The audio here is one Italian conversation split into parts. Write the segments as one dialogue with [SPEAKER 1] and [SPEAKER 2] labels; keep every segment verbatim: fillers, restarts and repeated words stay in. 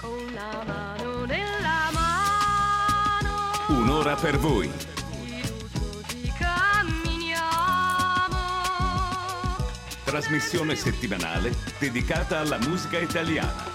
[SPEAKER 1] con la mano nella mano.
[SPEAKER 2] Un'ora per voi.
[SPEAKER 1] Fiduciosi camminiamo.
[SPEAKER 2] Trasmissione settimanale dedicata alla musica italiana.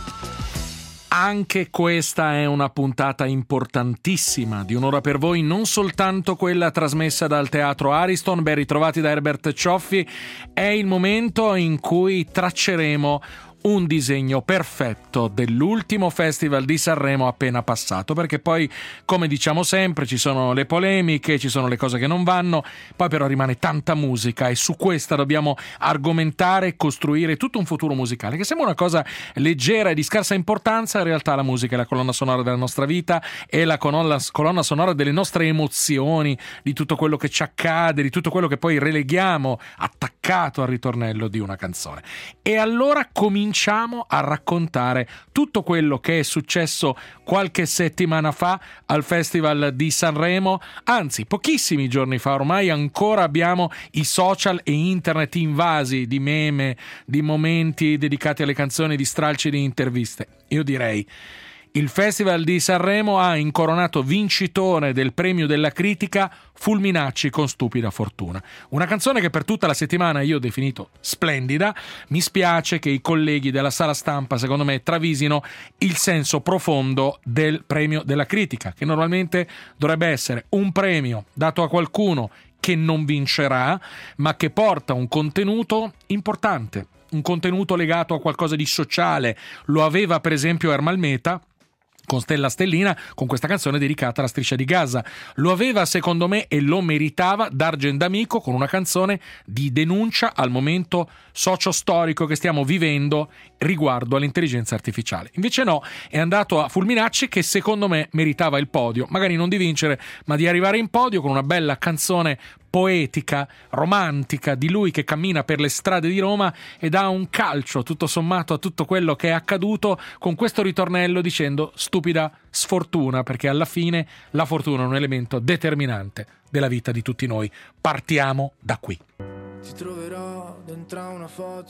[SPEAKER 3] Anche questa è una puntata importantissima di Un'ora per voi, non soltanto quella trasmessa dal Teatro Ariston. Ben ritrovati da Herbert Cioffi. È il momento in cui tracceremo un disegno perfetto dell'ultimo Festival di Sanremo appena passato, perché poi, come diciamo sempre, ci sono le polemiche, ci sono le cose che non vanno, poi però rimane tanta musica e su questa dobbiamo argomentare e costruire tutto un futuro musicale che sembra una cosa leggera e di scarsa importanza. In realtà la musica è la colonna sonora della nostra vita, è la colonna, colonna sonora delle nostre emozioni, di tutto quello che ci accade, di tutto quello che poi releghiamo attaccato al ritornello di una canzone. E allora cominciamo Cominciamo a raccontare tutto quello che è successo qualche settimana fa al Festival di Sanremo, anzi pochissimi giorni fa. Ormai ancora abbiamo i social e internet invasi di meme, di momenti dedicati alle canzoni, di stralci di interviste. Io direi: il Festival di Sanremo ha incoronato vincitore del premio della critica Fulminacci con Stupida Fortuna. Una canzone che per tutta la settimana io ho definito splendida. Mi spiace che i colleghi della sala stampa, secondo me, travisino il senso profondo del premio della critica, che normalmente dovrebbe essere un premio dato a qualcuno che non vincerà, ma che porta un contenuto importante, un contenuto legato a qualcosa di sociale. Lo aveva per esempio Ermal Meta con Stella Stellina, con questa canzone dedicata alla Striscia di Gaza. Lo aveva, secondo me, e lo meritava D'Argen D'Amico con una canzone di denuncia al momento socio-storico che stiamo vivendo riguardo all'intelligenza artificiale. Invece no, è andato a Fulminacci, che secondo me meritava il podio, magari non di vincere, ma di arrivare in podio con una bella canzone poetica, romantica, di lui che cammina per le strade di Roma e dà un calcio tutto sommato a tutto quello che è accaduto, con questo ritornello dicendo stupida sfortuna, perché alla fine la fortuna è un elemento determinante della vita di tutti noi. Partiamo da qui.
[SPEAKER 4] Ti troverò dentro una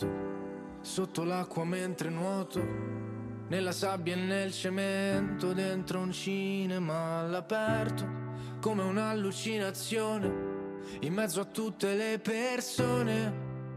[SPEAKER 4] foto, sotto l'acqua mentre nuoto, nella sabbia e nel cemento, dentro un cinema all'aperto, come un'allucinazione, in mezzo a tutte le persone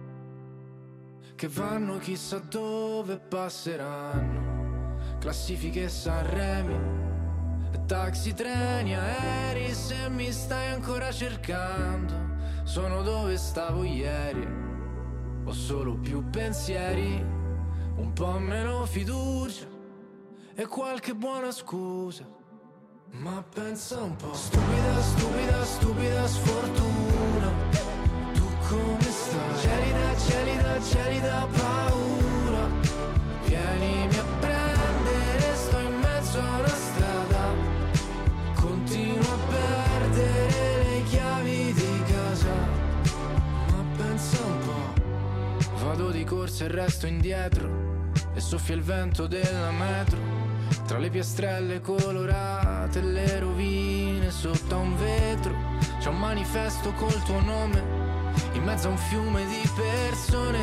[SPEAKER 4] che vanno chissà dove passeranno. Classifiche Sanremi, taxi, treni, aerei. Se mi stai ancora cercando, sono dove stavo ieri. Ho solo più pensieri, un po' meno fiducia e qualche buona scusa. Ma pensa un po', stupida, stupida, stupida sfortuna. Tu come stai? Gelida, gelida, gelida paura. Vienimi a prendere, sto in mezzo a una strada. Continuo a perdere le chiavi di casa. Ma pensa un po', vado di corsa e resto indietro, e soffia il vento della metro, tra le piastrelle colorate e le rovine sotto a un vetro. C'è un manifesto col tuo nome in mezzo a un fiume di persone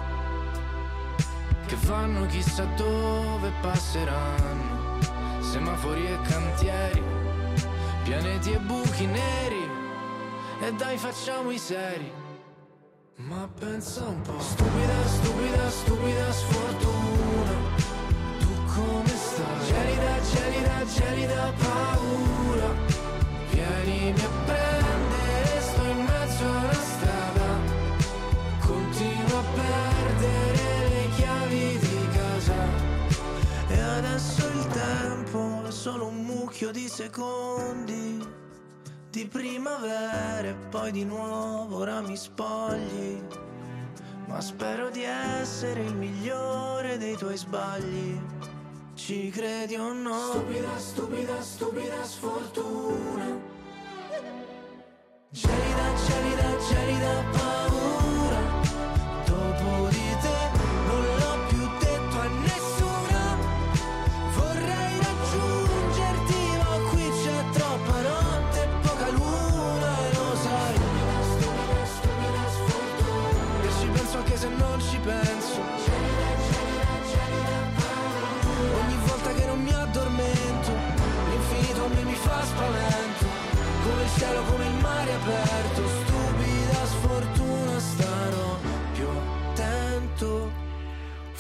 [SPEAKER 4] che vanno chissà dove passeranno. Semafori e cantieri, pianeti e buchi neri, e dai facciamo i seri. Ma pensa un po', stupida, stupida, stupida sfortuna. Come stai? Gelida, gelida, gelida paura. Vienimi a prendere, sto in mezzo a una strada. Continuo a perdere le chiavi di casa. E adesso il tempo è solo un mucchio di secondi, di primavera e poi di nuovo ora mi spogli. Ma spero di essere il migliore dei tuoi sbagli. Ci credi o no? Stupida, stupida, stupida sfortuna. Gelida, gelida, gelida paura. Dopo di te non l'ho più detto a nessuno. Vorrei raggiungerti, ma qui c'è troppa notte e poca luna, e lo sai. Stupida, stupida, stupida sfortuna. E ci penso anche se non ci penso. Ogni volta che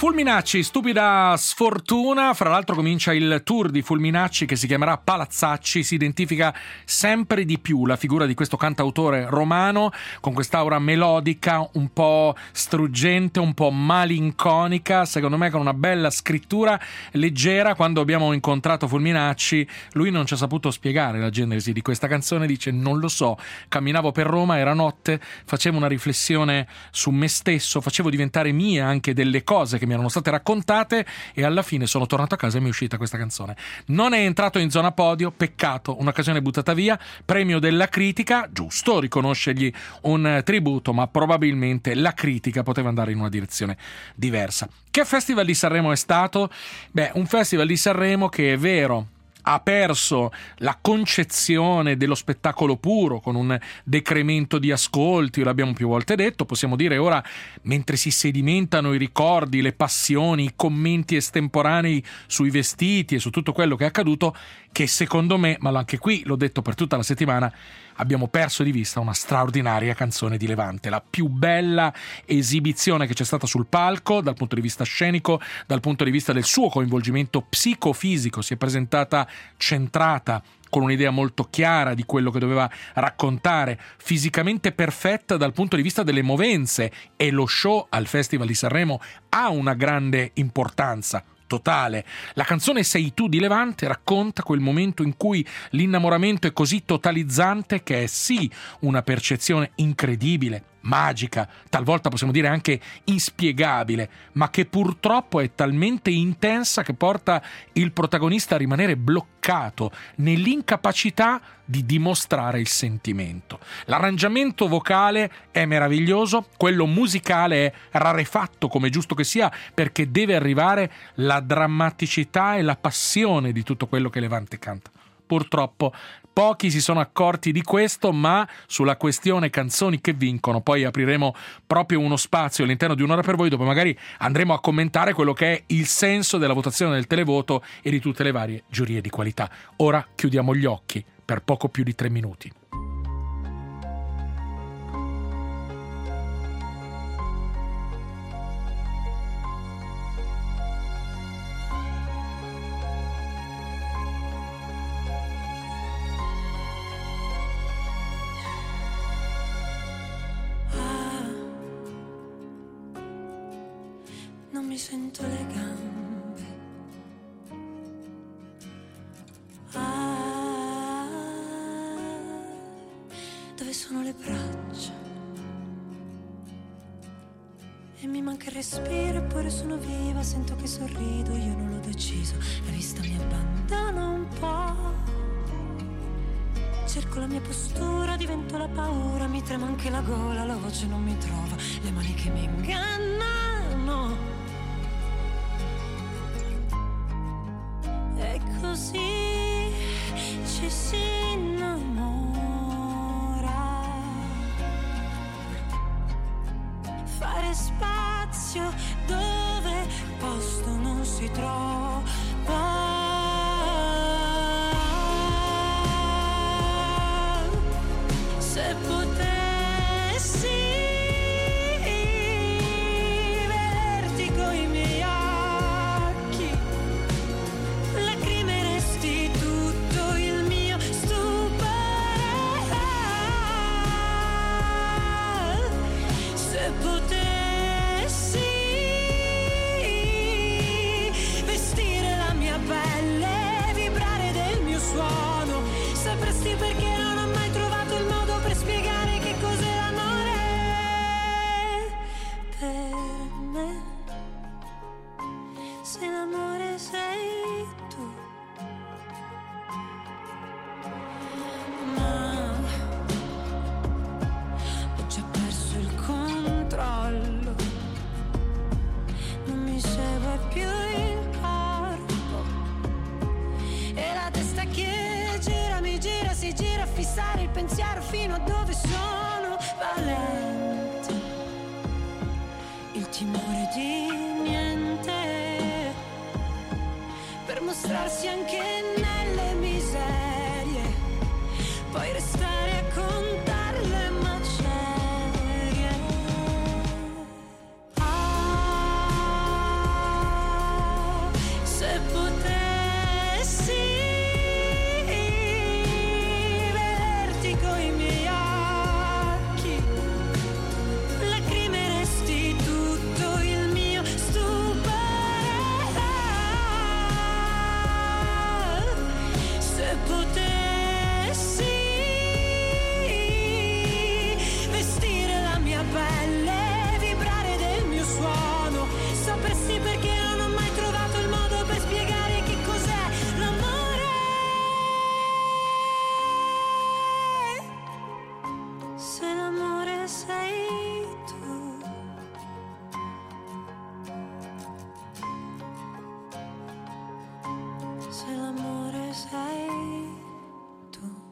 [SPEAKER 3] Fulminacci, stupida sfortuna. Fra l'altro comincia il tour di Fulminacci che si chiamerà Palazzacci. Si identifica sempre di più la figura di questo cantautore romano con quest'aura melodica un po' struggente, un po' malinconica, secondo me con una bella scrittura leggera. Quando abbiamo incontrato Fulminacci lui non ci ha saputo spiegare la genesi di questa canzone, dice non lo so, camminavo per Roma, era notte, facevo una riflessione su me stesso, facevo diventare mie anche delle cose che mi erano state raccontate e alla fine sono tornato a casa e mi è uscita questa canzone. Non è entrato in zona podio, peccato, un'occasione buttata via, premio della critica, giusto riconoscergli un tributo, ma probabilmente la critica poteva andare in una direzione diversa. Che Festival di Sanremo è stato? Beh, un Festival di Sanremo che è vero ha perso la concezione dello spettacolo puro con un decremento di ascolti, l'abbiamo più volte detto, possiamo dire ora, mentre si sedimentano i ricordi, le passioni, i commenti estemporanei sui vestiti e su tutto quello che è accaduto, che secondo me, ma anche qui l'ho detto per tutta la settimana, abbiamo perso di vista una straordinaria canzone di Levante, la più bella esibizione che c'è stata sul palco dal punto di vista scenico, dal punto di vista del suo coinvolgimento psicofisico. Si è presentata centrata, con un'idea molto chiara di quello che doveva raccontare, fisicamente perfetta dal punto di vista delle movenze, e lo show al Festival di Sanremo ha una grande importanza totale. La canzone Sei tu di Levante racconta quel momento in cui l'innamoramento è così totalizzante che è sì una percezione incredibile, magica, talvolta possiamo dire anche inspiegabile, ma che purtroppo è talmente intensa che porta il protagonista a rimanere bloccato nell'incapacità di dimostrare il sentimento. L'arrangiamento vocale è meraviglioso, quello musicale è rarefatto come giusto che sia, perché deve arrivare la drammaticità e la passione di tutto quello che Levante canta. Purtroppo pochi si sono accorti di questo, ma sulla questione canzoni che vincono poi apriremo proprio uno spazio all'interno di Un'ora per voi, dove magari andremo a commentare quello che è il senso della votazione del televoto e di tutte le varie giurie di qualità. Ora chiudiamo gli occhi per poco più di tre minuti.
[SPEAKER 5] Non mi sento le gambe, ah, dove sono le braccia? E mi manca il respiro, eppure sono viva, sento che sorrido, io non l'ho deciso, la vista mi abbandona un po'. Cerco la mia postura, divento la paura, mi trema anche la gola, la voce non mi trova, le mani che mi ingannano. E così ci si innamora. Fare spazio dove posto non si trova. Se potessi vederti coi miei occhi, lacrimeresti tutto il mio stupore. Se potessi vestire la mia pelle, vibrare del mio suono, sapresti perché non ho mai trovato il modo per spiegare che cos'è l'amore per me. Se l'amore sei tu, ma ho già perso il controllo, non mi segue più il corpo e la testa che gira, mi gira, si gira a fissare il pensiero fino a dove sono valente. Il timore di niente, per mostrarsi anche nelle miserie, poi restare a contare le macerie. Ah, Se potessi vederti coi miei occhi, lacrimeresti tutto il mio stupore. Se potessi vestire la mia pelle, vibrare del mio suono, sapresti perché non ho mai trovato il modo per spiegare che cos'è l'amore. Se l'amore sei tu, se l'amore sei tu.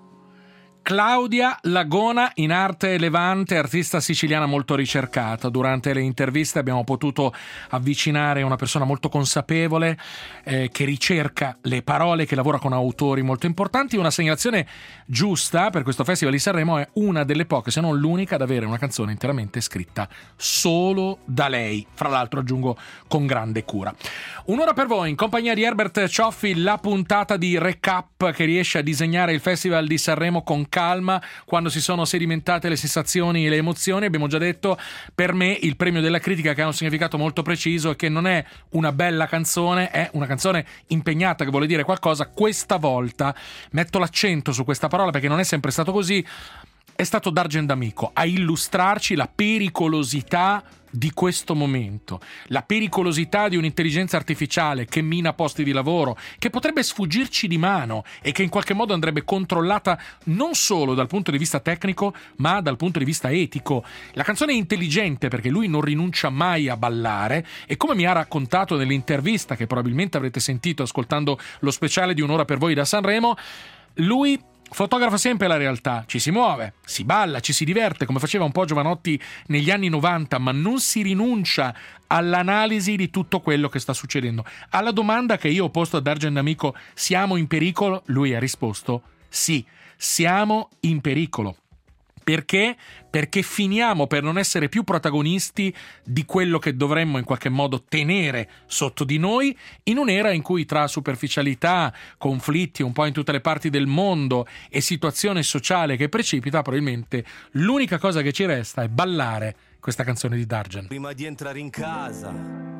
[SPEAKER 3] Claudia Lagona, in arte Levante, artista siciliana molto ricercata. Durante le interviste abbiamo potuto avvicinare una persona molto consapevole, eh, che ricerca le parole, che lavora con autori molto importanti. Una segnalazione giusta per questo Festival di Sanremo: è una delle poche, se non l'unica, ad avere una canzone interamente scritta solo da lei, fra l'altro aggiungo con grande cura. Un'ora per voi in compagnia di Herbert Cioffi, la puntata di recap che riesce a disegnare il Festival di Sanremo con calma quando si sono sedimentate le sensazioni e le emozioni. Abbiamo già detto, per me il premio della critica, che ha un significato molto preciso, e che non è una bella canzone, è una canzone impegnata, che vuole dire qualcosa. Questa volta metto l'accento su questa parola perché non è sempre stato così. È stato Dargen D'Amico a illustrarci la pericolosità di questo momento, la pericolosità di un'intelligenza artificiale che mina posti di lavoro, che potrebbe sfuggirci di mano e che in qualche modo andrebbe controllata non solo dal punto di vista tecnico ma dal punto di vista etico. La canzone è intelligente perché lui non rinuncia mai a ballare, e come mi ha raccontato nell'intervista che probabilmente avrete sentito ascoltando lo speciale di Un'ora per voi da Sanremo, lui fotografa sempre la realtà, ci si muove, si balla, ci si diverte come faceva un po' Giovanotti negli anni novanta, ma non si rinuncia all'analisi di tutto quello che sta succedendo. Alla domanda che io ho posto a Dargen D'Amico: siamo in pericolo? Lui ha risposto: sì, siamo in pericolo. Perché? Perché finiamo per non essere più protagonisti di quello che dovremmo in qualche modo tenere sotto di noi, in un'era in cui tra superficialità, conflitti un po' in tutte le parti del mondo e situazione sociale che precipita, probabilmente l'unica cosa che ci resta è ballare questa canzone di Dargen.
[SPEAKER 6] Prima di entrare in casa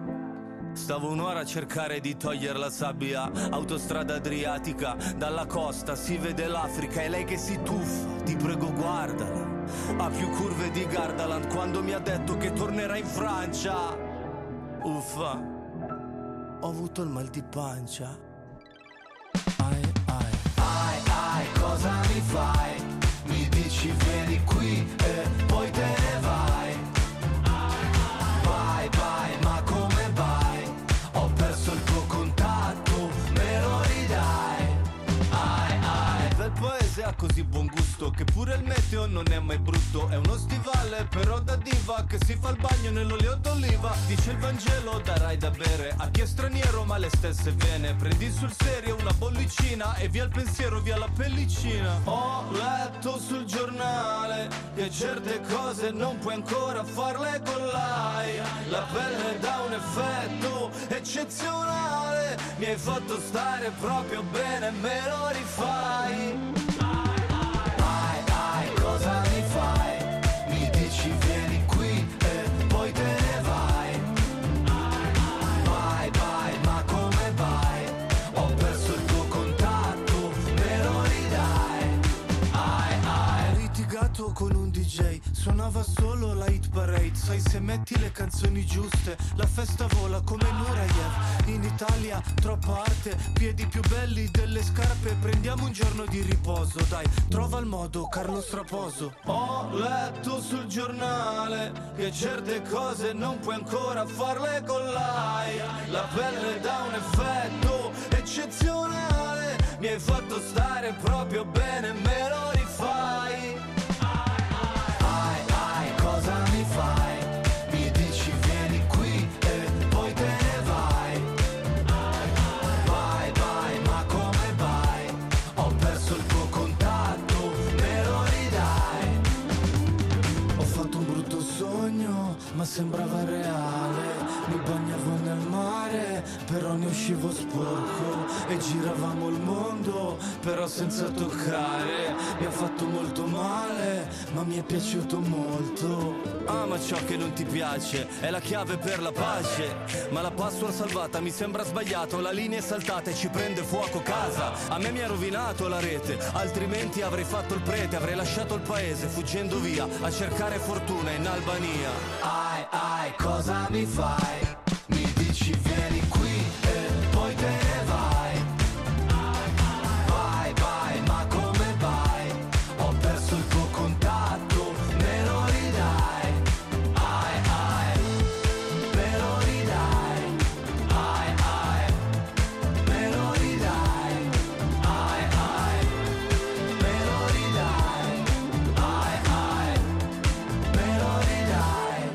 [SPEAKER 6] stavo un'ora a cercare di togliere la sabbia. Autostrada adriatica, dalla costa si vede l'Africa e lei che si tuffa, ti prego guardala. Ha più curve di Gardaland quando mi ha detto che tornerà in Francia. Uffa, ho avuto il mal di pancia. Ai ai ai ai, cosa mi fai? Mi dici vieni qui e poi te ne vai. Vai vai, ma come vai? Ho perso il tuo contatto, me lo ridai. Ai ai, bel paese ha così buon gusto che pure il meteo non è mai brutto. È uno stivale però da diva che si fa il bagno nell'olio d'oliva. Dice il Vangelo, darai da bere a chi è straniero ma le stesse vene. Prendi sul serio una bollicina e via il pensiero, via la pellicina. Ho letto sul giornale che certe cose non puoi ancora farle con l'A I. La pelle dà un effetto eccezionale. Mi hai fatto stare proprio bene, me lo rifai. Ai ai, cosa mi fai? Mi dici vieni qui e poi te ne vai. Vai vai, ma come vai? Ho perso il tuo contatto, me lo ridai. Ai ai, ho litigato con un D J, suonava solo la hit parade. Sai, se metti le canzoni giuste la festa vola come Nureyev. In Italia troppa arte, piedi più belli delle scarpe. Prendiamo un giorno di riposo, dai, trova il modo, Carlo Straposo. Ho letto sul giornale che certe cose non puoi ancora farle con l'A I. La pelle dà un effetto eccezionale. Mi hai fatto stare proprio bene, me lo rifai. Ai ai, cosa mi fai? Mi dici vieni qui e poi te ne vai. Vai vai, ma come vai? Ho perso il tuo contatto, me lo ridai. Ho fatto un brutto sogno, ma sembrava reale. Mi bagnavo nel mare per però ne uscivo sporco. E giravamo il mondo, però senza toccare. Mi ha fatto molto male, ma mi è piaciuto molto. Ama ciò che non ti piace, è la chiave per la pace. Ma la password salvata mi sembra sbagliato, la linea è saltata e ci prende fuoco casa. A me mi ha rovinato la rete, altrimenti avrei fatto il prete, avrei lasciato il paese fuggendo via a cercare fortuna in Albania. Ai ai, cosa mi fai? Mi dici vieni qui e poi te ne vai. Vai vai, ma come vai? Ho perso il tuo contatto, me lo ridai. Ai ai, me lo ridai. Ai ai, me lo ridai. Ai ai, me lo ridai. Ai ai, me lo ridai.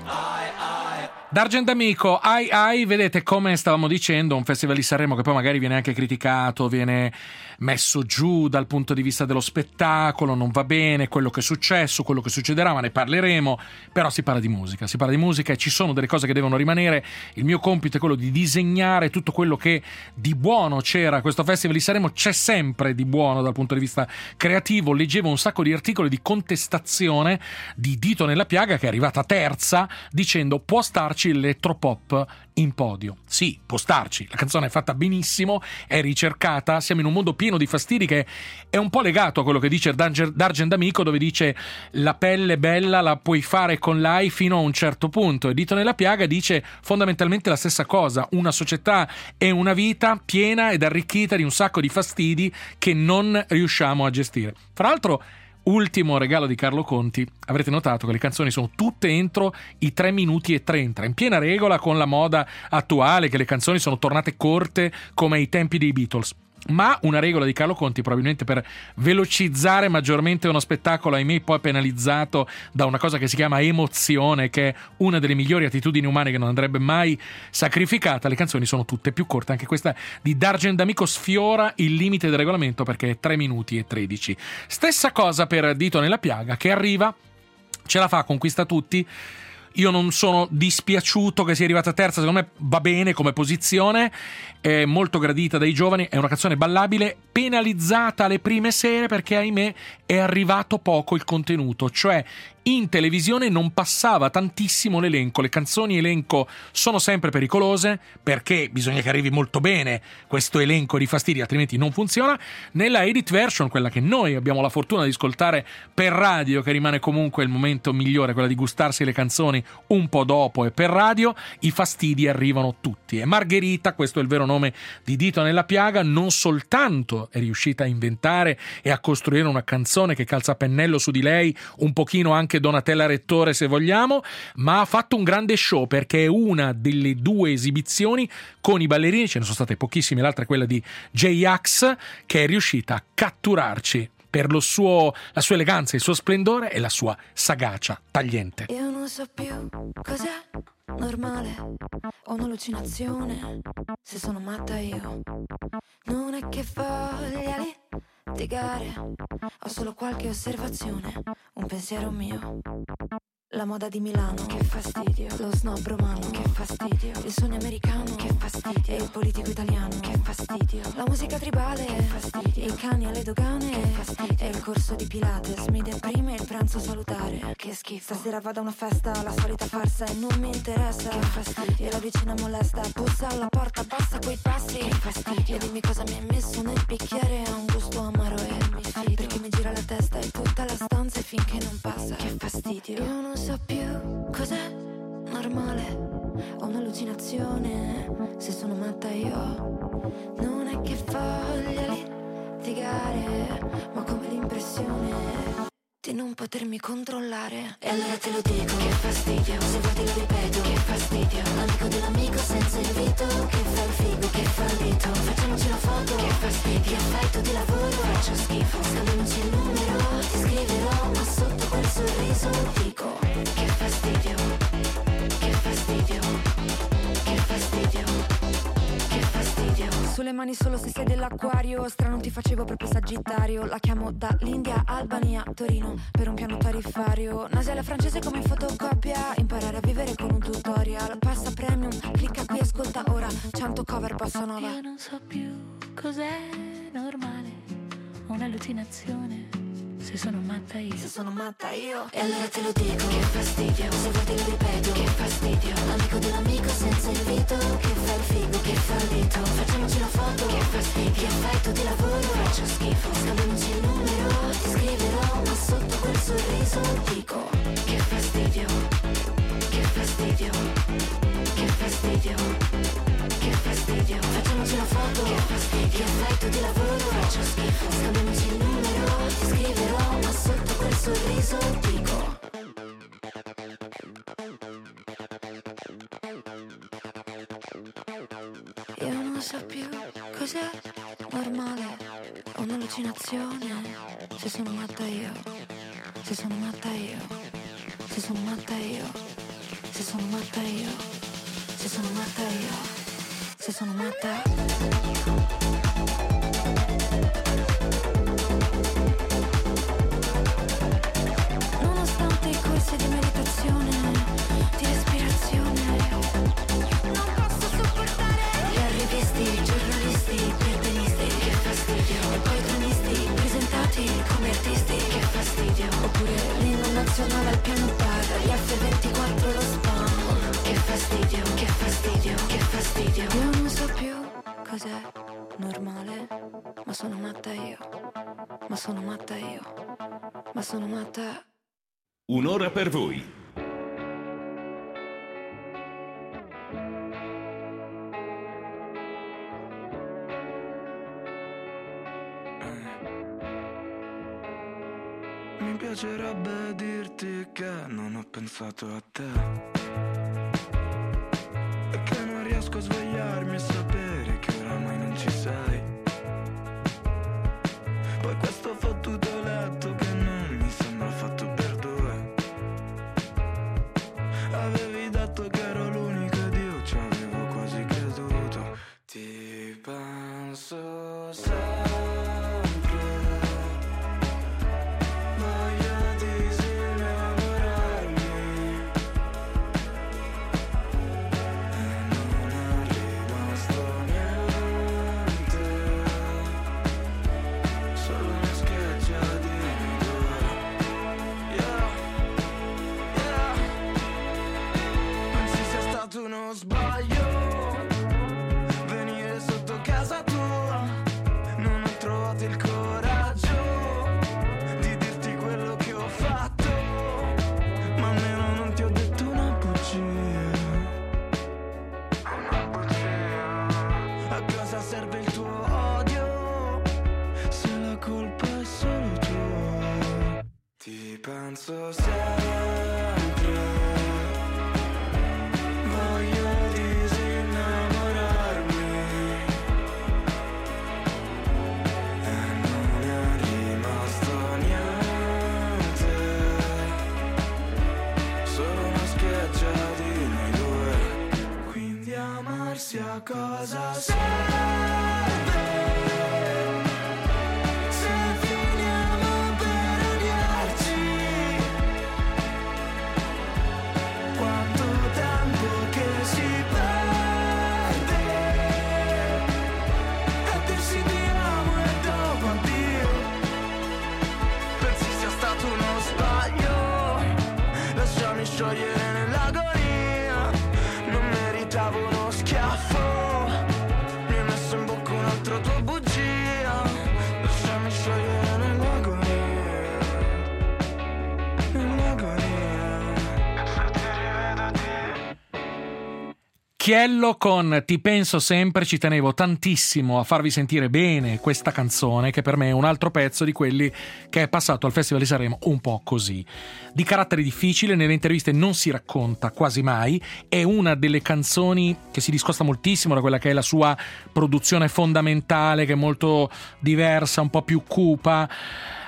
[SPEAKER 6] Ai ai.
[SPEAKER 3] D'Argent Amico, ai ai, vedete come stavamo dicendo, un festival di Sanremo che poi magari viene anche criticato, viene messo giù dal punto di vista dello spettacolo, non va bene quello che è successo, quello che succederà, ma ne parleremo, però si parla di musica, si parla di musica e ci sono delle cose che devono rimanere. Il mio compito è quello di disegnare tutto quello che di buono c'era a questo festival di Sanremo, c'è sempre di buono dal punto di vista creativo. Leggevo un sacco di articoli di contestazione di Dito nella piaga, che è arrivata terza, dicendo può starci l'elettropop in podio. Sì, può starci, la canzone è fatta benissimo, è ricercata, siamo in un mondo pieno di fastidi che è un po' legato a quello che dice D'Argent Amico, dove dice la pelle bella la puoi fare con l'A I fino a un certo punto, e Dito nella piaga dice fondamentalmente la stessa cosa, una società e una vita piena ed arricchita di un sacco di fastidi che non riusciamo a gestire. Fra l'altro, ultimo regalo di Carlo Conti, avrete notato che le canzoni sono tutte entro i tre minuti e trenta, in piena regola con la moda attuale, che le canzoni sono tornate corte come ai tempi dei Beatles. Ma una regola di Carlo Conti, probabilmente per velocizzare maggiormente uno spettacolo, ahimè poi penalizzato da una cosa che si chiama emozione, che è una delle migliori attitudini umane che non andrebbe mai sacrificata. Le canzoni sono tutte più corte, anche questa di D'Argent Amico sfiora il limite del regolamento perché è tre minuti e tredici. Stessa cosa per Dito nella piaga, che arriva, ce la fa, conquista tutti. Io non sono dispiaciuto che sia arrivata terza, secondo me va bene come posizione, è molto gradita dai giovani, è una canzone ballabile, penalizzata alle prime sere perché ahimè è arrivato poco il contenuto, cioè in televisione non passava tantissimo l'elenco, le canzoni elenco sono sempre pericolose perché bisogna che arrivi molto bene questo elenco di fastidi, altrimenti non funziona. Nella edit version, quella che noi abbiamo la fortuna di ascoltare per radio, che rimane comunque il momento migliore, quella di gustarsi le canzoni un po' dopo e per radio, i fastidi arrivano tutti. E Margherita, questo è il vero nome di Dito nella piaga, non soltanto è riuscita a inventare e a costruire una canzone che calza a pennello su di lei, un pochino anche Donatella Rettore se vogliamo, ma ha fatto un grande show perché è una delle due esibizioni con i ballerini, ce ne sono state pochissime, l'altra è quella di J-Ax, che è riuscita a catturarci per lo suo, la sua eleganza, il suo splendore e la sua sagacia tagliente.
[SPEAKER 5] Io non so più cos'è normale, ho un'allucinazione, se sono matta io. Non è che voglia litigare, ho solo qualche osservazione, un pensiero mio. La moda di Milano, che fastidio. Lo snob romano, che fastidio. Il sogno americano, che fastidio. E il politico italiano, che fastidio. La musica tribale, che fastidio. I cani alle dogane, che fastidio. E il corso di Pilates mi deprime il pranzo salutare, che schifo. Stasera vado a una festa, la solita farsa e non mi interessa, che fastidio. E la vicina molesta, bussa alla porta, passa quei passi, che fastidio. E dimmi cosa mi hai messo nel bicchiere, ha un gusto amaro e mi fido, perché mi gira la testa e tutta la stanza e finché non passa, che fastidio. Io non so più cos'è normale, ho un'allucinazione, se sono matta io. Non è che voglia litigare, ma come l'impressione di non potermi controllare. E allora te lo dico, che fastidio. Se vuoi te lo ripeto, che fastidio. Amico dell'amico senza invito, che fa il figo, che fallito. Facciamoci la foto, che fastidio. Che fai tu di lavoro, faccio schifo. Scambiamoci il numero, ti scriverò, ma sotto quel sorriso dico, che fastidio, che fastidio, che fastidio, che fastidio. Sulle mani solo se sei dell'acquario, strano ti facevo proprio Sagittario. La chiamo dall'India, Albania, Torino, per un piano tariffario. Nasale francese come in fotocopia, imparare a vivere con un tutorial. Passa premium, clicca qui, ascolta ora, cento cover bossa nova.
[SPEAKER 7] Io non so più cos'è normale, un'allucinazione. Se sono matta io,
[SPEAKER 5] Se sono matta io.
[SPEAKER 7] e allora te lo dico, che fastidio, se vuoi te lo ripeto, che fastidio, amico dell'amico senza invito, che fa il figo, che fallito, facciamoci la foto, che fastidio, che fai tu di lavoro, faccio schifo, scambiamoci il numero, ti scriverò, ma sotto quel sorriso dico, che fastidio, che fastidio, che fastidio, che fastidio, facciamoci la foto, che fastidio, che fai tu di lavoro, faccio schifo, scambiamoci il numero, ti scriverò, ma sotto quel sorriso dico.
[SPEAKER 5] Io non so più cos'è normale, un'allucinazione. Se sono matta io, se sono matta io, se sono matta io, se sono matta io, se sono matta io, se sono matta. Nonostante i corsi di meditazione, di respirazione, non posso sopportare
[SPEAKER 7] Gli arrivisti, giornalisti, piantinisti, che fastidio,
[SPEAKER 5] e poi cronisti presentati come artisti,
[SPEAKER 7] che fastidio,
[SPEAKER 5] oppure l'inno nazionale al piano bar, gli effe ventiquattro lo spam.
[SPEAKER 7] che fastidio, che fastidio, che fastidio.
[SPEAKER 5] Io non so più cos'è normale, ma sono matta io, ma sono matta io, ma sono matta.
[SPEAKER 2] Un'ora per voi.
[SPEAKER 4] Mi piacerebbe dirti che non ho pensato a te e che non riesco a svegliarmi e sapere che oramai non ci sei. Poi questo fottuto letto che non mi sembra fatto per due. Avevi detto che ero l'unico ed io ci avevo quasi creduto. Ti penso sempre. Uno sbaglio venire sotto casa tua, non ho trovato il coraggio di dirti quello che ho fatto, ma almeno non ti ho detto una bugia, una bugia. A cosa serve il tuo odio se la colpa è solo tua? Ti penso sempre. A cosa serve se finiamo per odiarci? Quanto tempo che si perde a dirsi ti amo e dopo addio. Pensi sia stato uno sbaglio? Lasciami sciogliere nell'agonia, non meritavo uno schiaffo. Mi hai messo in bocca un'altra tua bugia. Lasciami sciogliere nell'agonia, nell'agonia. Se ti rivedo ti...
[SPEAKER 3] Chiello con Ti penso sempre. Ci tenevo tantissimo a farvi sentire bene questa canzone, che per me è un altro pezzo di quelli che è passato al Festival di Sanremo un po' così. Di carattere difficile, nelle interviste non si racconta quasi mai, è una delle canzoni che si discosta moltissimo da quella che è la sua produzione fondamentale, che è molto diversa, un po' più cupa,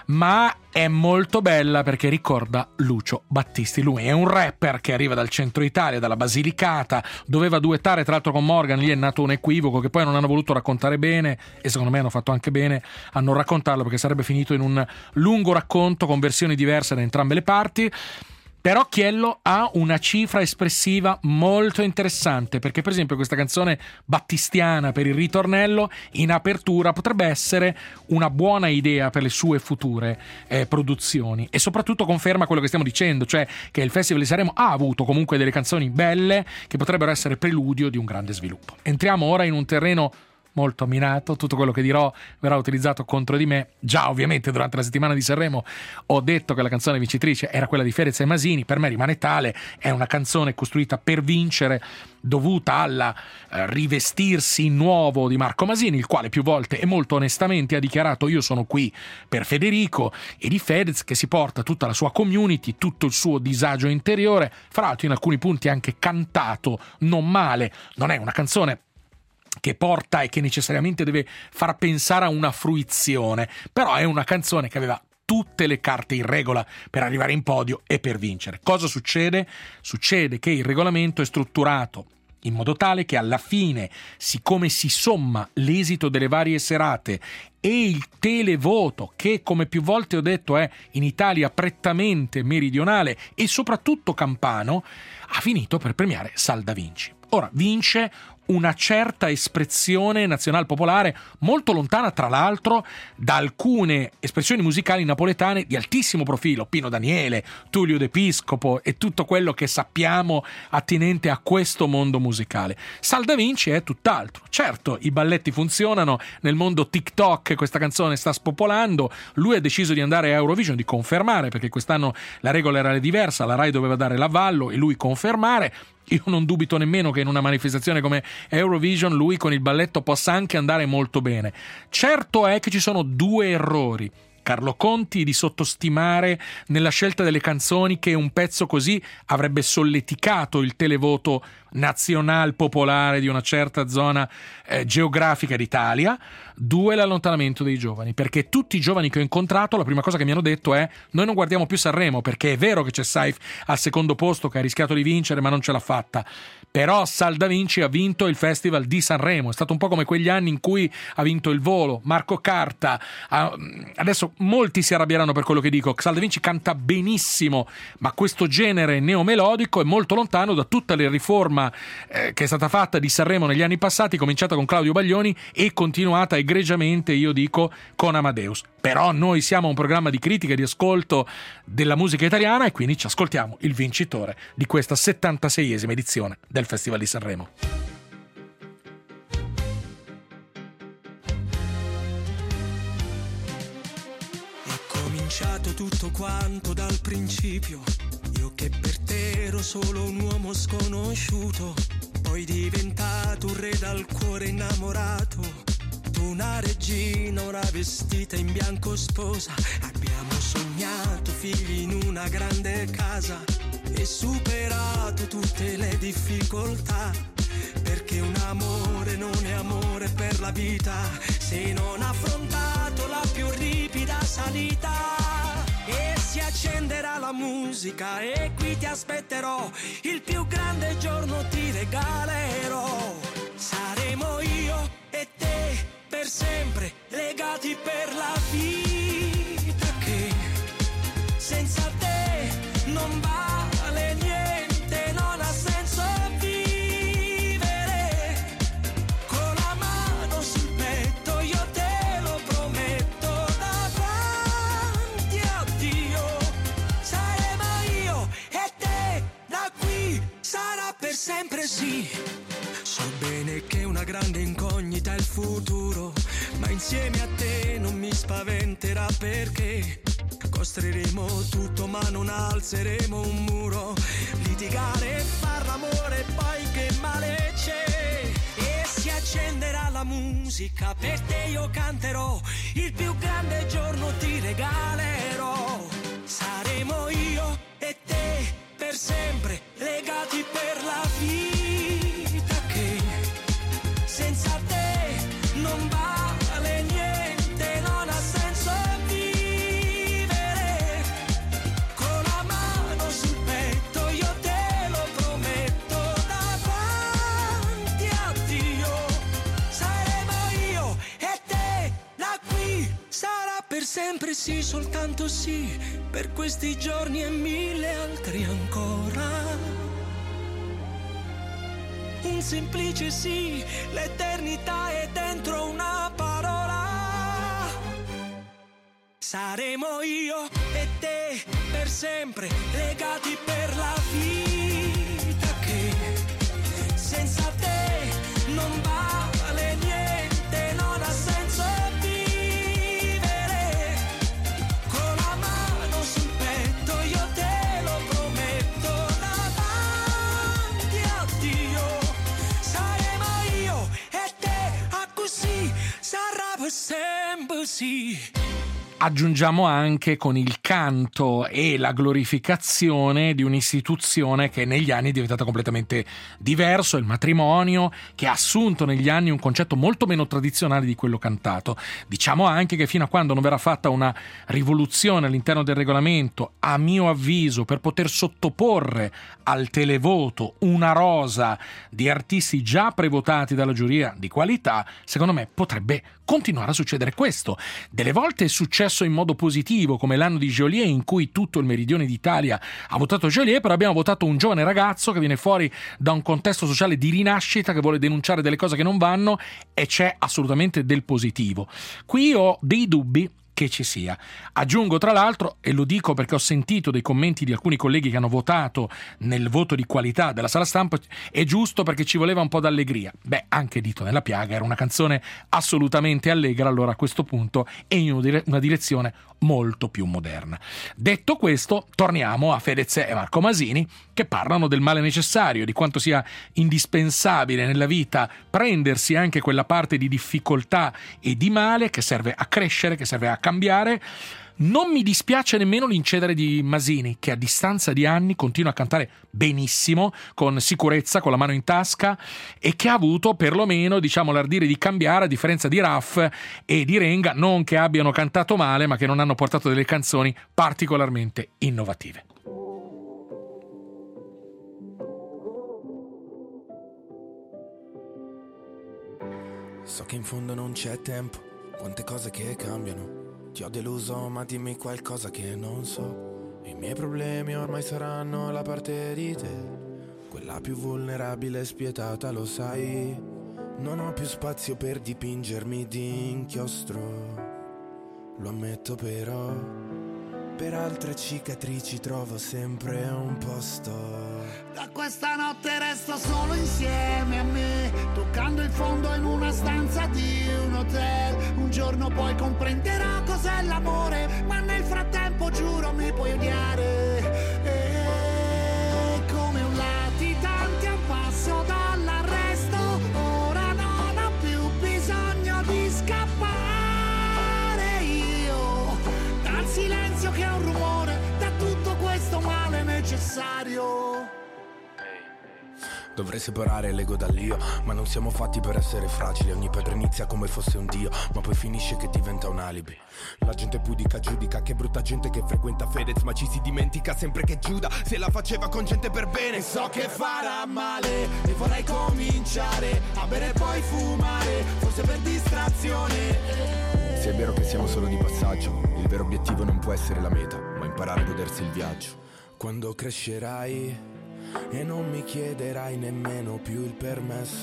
[SPEAKER 3] ma è molto bella perché ricorda Lucio Battisti. Lui è un rapper che arriva dal centro Italia, dalla Basilicata, doveva duettare tra l'altro con Morgan, lì è nato un equivoco che poi non hanno voluto raccontare bene, e secondo me hanno fatto anche bene a non raccontarlo, perché sarebbe finito in un lungo racconto con versioni diverse da entrambe le parti. Però Chiello ha una cifra espressiva molto interessante, perché per esempio questa canzone battistiana per il ritornello in apertura potrebbe essere una buona idea per le sue future eh, produzioni, e soprattutto conferma quello che stiamo dicendo, cioè che il Festival di Sanremo ha avuto comunque delle canzoni belle che potrebbero essere preludio di un grande sviluppo. Entriamo ora in un terreno molto minato, tutto quello che dirò verrà utilizzato contro di me. Già ovviamente durante la settimana di Sanremo ho detto che la canzone vincitrice era quella di Fedez e Masini, per me rimane tale, è una canzone costruita per vincere, dovuta al eh, rivestirsi nuovo di Marco Masini, il quale più volte e molto onestamente ha dichiarato io sono qui per Federico, e di Fedez che si porta tutta la sua community, tutto il suo disagio interiore, fra l'altro in alcuni punti anche cantato non male. Non è una canzone che porta e che necessariamente deve far pensare a una fruizione, però è una canzone che aveva tutte le carte in regola per arrivare in podio e per vincere. Cosa succede? Succede che il regolamento è strutturato in modo tale che alla fine, siccome si somma l'esito delle varie serate e il televoto, che come più volte ho detto è in Italia prettamente meridionale e soprattutto campano, ha finito per premiare Salda Vinci. Ora vince una certa espressione nazional popolare molto lontana tra l'altro da alcune espressioni musicali napoletane di altissimo profilo, Pino Daniele, Tullio De Piscopo e tutto quello che sappiamo attinente a questo mondo musicale. Salda Vinci è tutt'altro. Certo, i balletti funzionano, nel mondo TikTok questa canzone sta spopolando, lui ha deciso di andare a Eurovision, di confermare, perché quest'anno la regola era diversa, la Rai doveva dare l'avallo e lui confermare. Io non dubito nemmeno che in una manifestazione come Eurovision lui con il balletto possa anche andare molto bene. Certo è che ci sono due errori. Carlo Conti di sottostimare nella scelta delle canzoni che un pezzo così avrebbe solleticato il televoto nazional popolare di una certa zona eh, geografica d'Italia. Due, l'allontanamento dei giovani, perché tutti i giovani che ho incontrato la prima cosa che mi hanno detto è noi non guardiamo più Sanremo, perché è vero che c'è Saif al secondo posto che ha rischiato di vincere ma non ce l'ha fatta, però Salda Vinci ha vinto il Festival di Sanremo, è stato un po' come quegli anni in cui ha vinto Il Volo, Marco Carta. Adesso molti si arrabbieranno per quello che dico, Salda Vinci canta benissimo, ma questo genere neomelodico è molto lontano da tutta la riforma eh, che è stata fatta di Sanremo negli anni passati, cominciata con Claudio Baglioni e continuata egregiamente, io dico, con Amadeus. Però noi siamo un programma di critica e di ascolto della musica italiana e quindi ci ascoltiamo il vincitore di questa settantaseiesima edizione del Festival di Sanremo.
[SPEAKER 8] È cominciato tutto quanto dal principio, io che per te ero solo un uomo sconosciuto, poi diventato un re dal cuore innamorato. Una regina, ora vestita in bianco sposa, abbiamo sognato figli in una grande casa e superato tutte le difficoltà, perché un amore non è amore per la vita se non ha affrontato la più ripida salita. E si accenderà la musica e qui ti aspetterò, il più grande giorno ti regalerò. Saremo io e te per sempre, legati per la vita, che senza te non vale niente, non ha senso vivere. Con la mano sul petto io te lo prometto, davanti a Dio saremo io e te, da qui sarà per sempre sì. So bene che una grande incognita è il futuro, ma insieme a te non mi spaventerà, perché costruiremo tutto ma non alzeremo un muro. Litigare e far l'amore, poi che male c'è? E si accenderà la musica, per te io canterò, il più grande giorno ti regalerò. Saremo io e te per sempre, legati per la vita, senza te non vale niente, non ha senso vivere. sempre sì, soltanto sì, per questi giorni e mille altri ancora. Un semplice sì, l'eternità è dentro una parola. Saremo io e te per sempre, legati per la vita, che senza te non vale niente, non ha senso vivere. Con la mano sul petto io te lo prometto, davanti a Dio saremo io e te, a così sarà per sempre sì.
[SPEAKER 3] Aggiungiamo anche con il canto e la glorificazione di un'istituzione che negli anni è diventata completamente diverso, il matrimonio, che ha assunto negli anni un concetto molto meno tradizionale di quello cantato. Diciamo anche che fino a quando non verrà fatta una rivoluzione all'interno del regolamento, a mio avviso, per poter sottoporre al televoto una rosa di artisti già prevotati dalla giuria di qualità, secondo me potrebbe continuare a succedere questo. Delle volte è successo in modo positivo, come l'anno di Geolier, in cui tutto il meridione d'Italia ha votato Geolier, però abbiamo votato un giovane ragazzo che viene fuori da un contesto sociale di rinascita, che vuole denunciare delle cose che non vanno, e c'è assolutamente del positivo. Qui ho dei dubbi che ci sia. Aggiungo tra l'altro, e lo dico perché ho sentito dei commenti di alcuni colleghi che hanno votato nel voto di qualità della sala stampa, è giusto perché ci voleva un po' d'allegria. Beh, anche Dito nella piaga era una canzone assolutamente allegra, allora a questo punto è in una direzione molto più moderna. Detto questo, torniamo a Fedez e Marco Masini, che parlano del male necessario, di quanto sia indispensabile nella vita prendersi anche quella parte di difficoltà e di male che serve a crescere, che serve a cambiare. Non mi dispiace nemmeno l'incedere di Masini, che a distanza di anni continua a cantare benissimo, con sicurezza, con la mano in tasca, e che ha avuto perlomeno, diciamo, l'ardire di cambiare, a differenza di Raff e di Renga, non che abbiano cantato male, ma che non hanno portato delle canzoni particolarmente innovative.
[SPEAKER 9] So che in fondo non c'è tempo, quante cose che cambiano. Ti ho deluso, ma dimmi qualcosa che non so. I miei problemi ormai saranno la parte di te, quella più vulnerabile e spietata, lo sai. Non ho più spazio per dipingermi di inchiostro, lo ammetto, però per altre cicatrici trovo sempre un posto.
[SPEAKER 10] Da questa notte resto solo insieme a me, toccando il fondo in una stanza di un hotel. Un giorno poi comprenderò cos'è l'amore, ma nel frattempo giuro mi puoi odiare. E come un latitante a un passo dall'arresto, ora non ho più bisogno di scappare io dal silenzio che è un rumore, da tutto questo male necessario.
[SPEAKER 9] Dovrei separare l'ego dall'io, ma non siamo fatti per essere fragili. Ogni pedra inizia come fosse un dio, ma poi finisce che diventa un alibi. La gente pudica, giudica, che brutta gente che frequenta Fedez, ma ci si dimentica sempre che Giuda se la faceva con gente per bene.
[SPEAKER 10] So che farà male e vorrei cominciare a bere e poi fumare, forse per distrazione.
[SPEAKER 9] Se è vero che siamo solo di passaggio, il vero obiettivo non può essere la meta, ma imparare a godersi il viaggio. Quando crescerai e non mi chiederai nemmeno più il permesso,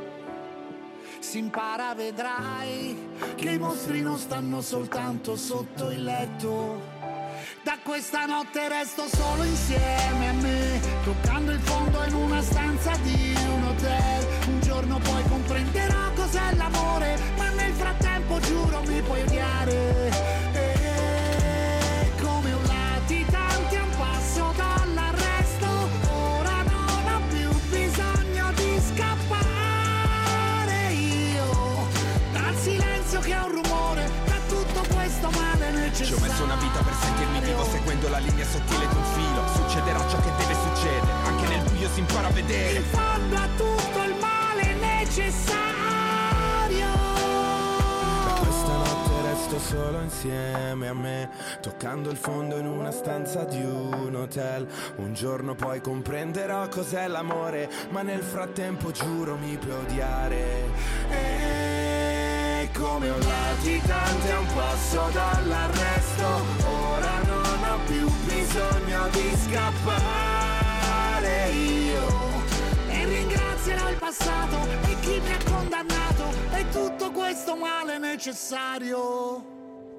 [SPEAKER 10] si impara, vedrai che i mostri non stanno soltanto sotto il letto. Da questa notte resto solo insieme a me, toccando il fondo in una stanza di un hotel. Un giorno poi comprenderò cos'è l'amore, ma nel frattempo giuro mi puoi odiare. E come un latitante a un passo dall'arresto, ora non ho più bisogno di scappare io dal silenzio che è un rumore, da tutto questo male necessario.
[SPEAKER 9] Ci ho messo una vita per sentirmi vivo, seguendo la linea sottile d'un filo. Succederà ciò che deve succedere, anche nel buio si impara a vedere.
[SPEAKER 10] In fondo a tutto il male necessario.
[SPEAKER 9] Da questa notte resto solo insieme a me, toccando il fondo in una stanza di un hotel. Un giorno poi comprenderò cos'è l'amore, ma nel frattempo giuro mi puoi odiare. E come
[SPEAKER 10] come un latitante a un passo dall'arresto. Ora non ho più bisogno di scappare io. E ringrazierò il passato e chi mi ha condannato. E tutto questo male necessario.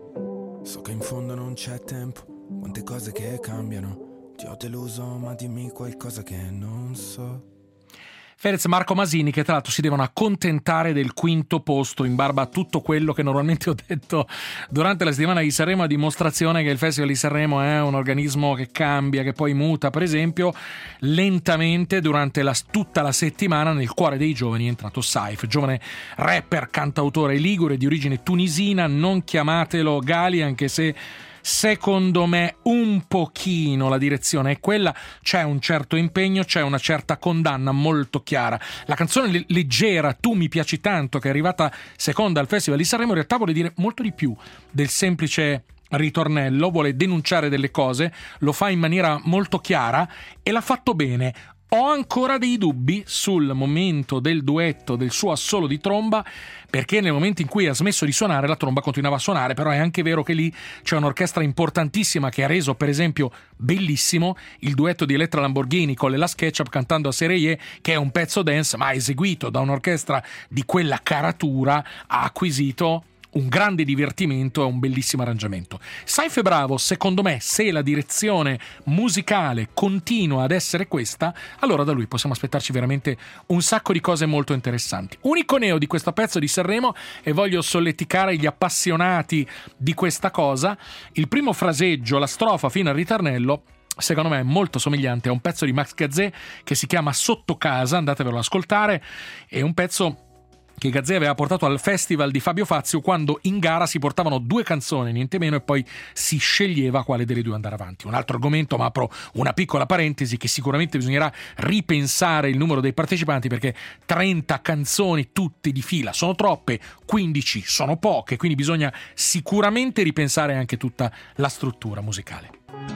[SPEAKER 9] So che in fondo non c'è tempo, quante cose che cambiano. Ti ho deluso, ma dimmi qualcosa che non so.
[SPEAKER 3] Fedez, Marco Masini, che tra l'altro si devono accontentare del quinto posto in barba a tutto quello che normalmente ho detto durante la settimana di Sanremo, a dimostrazione che il Festival di Sanremo è un organismo che cambia, che poi muta. Per esempio, lentamente durante la, tutta la settimana nel cuore dei giovani è entrato Saif, giovane rapper, cantautore ligure di origine tunisina. Non chiamatelo Gali, anche se secondo me un pochino la direzione è quella, c'è un certo impegno, c'è una certa condanna molto chiara. La canzone leggera Tu mi piaci tanto, che è arrivata seconda al Festival di Sanremo, in realtà vuole dire molto di più del semplice ritornello, vuole denunciare delle cose, lo fa in maniera molto chiara e l'ha fatto bene. Ho ancora dei dubbi sul momento del duetto, del suo assolo di tromba, perché nel momento in cui ha smesso di suonare la tromba continuava a suonare, però è anche vero che lì c'è un'orchestra importantissima che ha reso per esempio bellissimo il duetto di Elettra Lamborghini con le Last Ketchup cantando a Serie, che è un pezzo dance ma eseguito da un'orchestra di quella caratura, ha acquisito un grande divertimento e un bellissimo arrangiamento. Saif è bravo, secondo me. Se la direzione musicale continua ad essere questa, allora da lui possiamo aspettarci veramente un sacco di cose molto interessanti. Unico neo di questo pezzo di Sanremo, e voglio solleticare gli appassionati di questa cosa, il primo fraseggio, la strofa fino al ritornello, secondo me è molto somigliante a un pezzo di Max Gazzè che si chiama Sotto casa, andatevelo ad ascoltare. È un pezzo che Gazzè aveva portato al festival di Fabio Fazio, quando in gara si portavano due canzoni, niente meno, e poi si sceglieva quale delle due andare avanti. Un altro argomento, ma apro una piccola parentesi, che sicuramente bisognerà ripensare il numero dei partecipanti, perché trenta canzoni tutte di fila sono troppe, quindici sono poche, quindi bisogna sicuramente ripensare anche tutta la struttura musicale.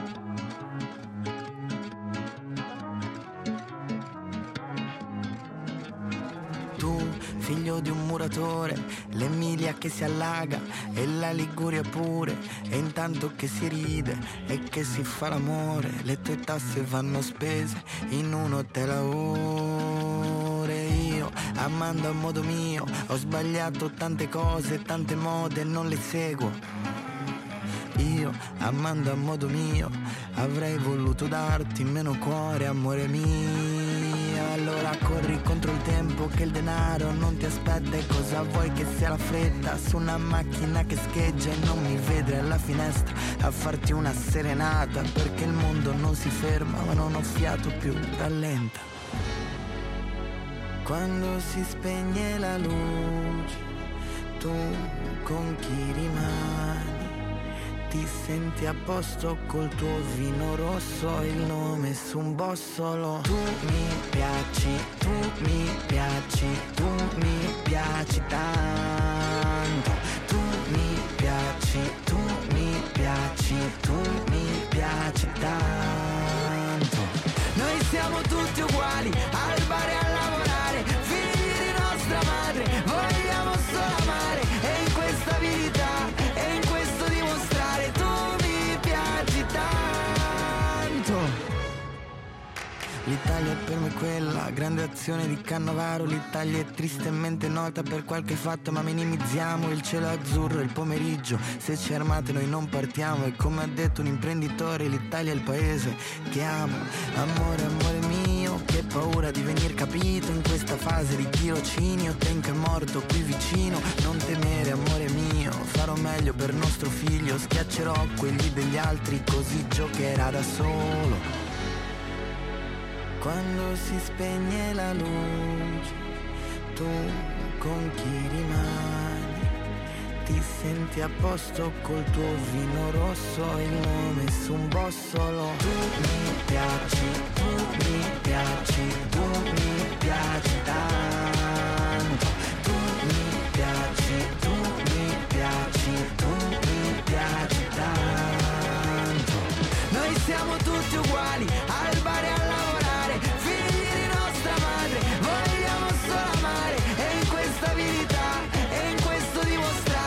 [SPEAKER 11] Figlio di un muratore, l'Emilia che si allaga e la Liguria pure, e intanto che si ride e che si fa l'amore, le tue tasse vanno spese in un hotel a ore. Io, amando a modo mio, ho sbagliato tante cose, tante mode, non le seguo. Io, amando a modo mio, avrei voluto darti meno cuore, amore mio. Allora corri contro il tempo che il denaro non ti aspetta, e cosa vuoi che sia la fretta su una macchina che scheggia, e non mi vedrai alla finestra a farti una serenata, perché il mondo non si ferma ma non ho fiato più, rallenta. Quando si spegne la luce, tu con chi rimani? Ti senti a posto col tuo vino rosso, il nome su un bossolo. Tu mi piaci, tu mi piaci, tu mi piaci tanto. Tu mi piaci, tu mi piaci, tu mi piaci tanto. Noi siamo tutti uguali, al bar e a lavorare, figli di nostra madre, vogliamo solo amare, e in questa vita, e in questo dimostrare, tu mi piaci tanto. L'Italia è per me quella grande azione di Cannavaro. L'Italia è tristemente nota per qualche fatto, ma minimizziamo il cielo azzurro e il pomeriggio. Se ci armate noi non partiamo, e come ha detto un imprenditore, l'Italia è il paese che amo. Amore, amore mio, che paura di venir capito in questa fase di tirocinio. Ten che è morto qui vicino, non temere amore mio, farò meglio per nostro figlio. Schiaccerò quelli degli altri, così giocherà da solo. Quando si spegne la luce, tu con chi rimani? Ti senti a posto col tuo vino rosso, il nome su un bossolo. Tu mi piaci, tu mi piaci, tu mi piaci tanto. Tu mi piaci, tu mi piaci, tu mi piaci tanto. Noi siamo tutti uguali, al bar e alla vogliamo solo amare, e in questa vita, e in questo dimostrare.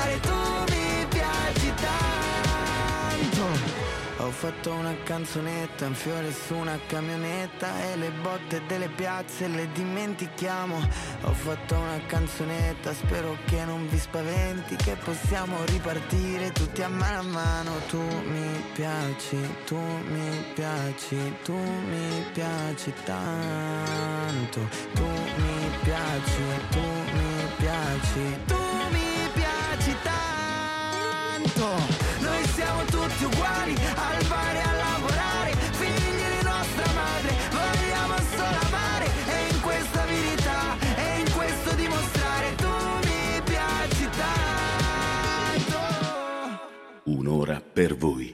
[SPEAKER 11] Ho fatto una canzonetta, un fiore su una camionetta e le botte delle piazze le dimentichiamo. Ho fatto una canzonetta, spero che non vi spaventi, che possiamo ripartire tutti a mano a mano. Tu mi piaci, tu mi piaci, tu mi piaci tanto. Tu mi piaci, tu mi piaci, tu mi piaci tanto. Noi siamo tutti uguali, al bar e a lavorare, figli di nostra madre, vogliamo solo amare. E in questa verità, e in questo dimostrare, tu mi piaci tanto.
[SPEAKER 2] Un'ora per voi.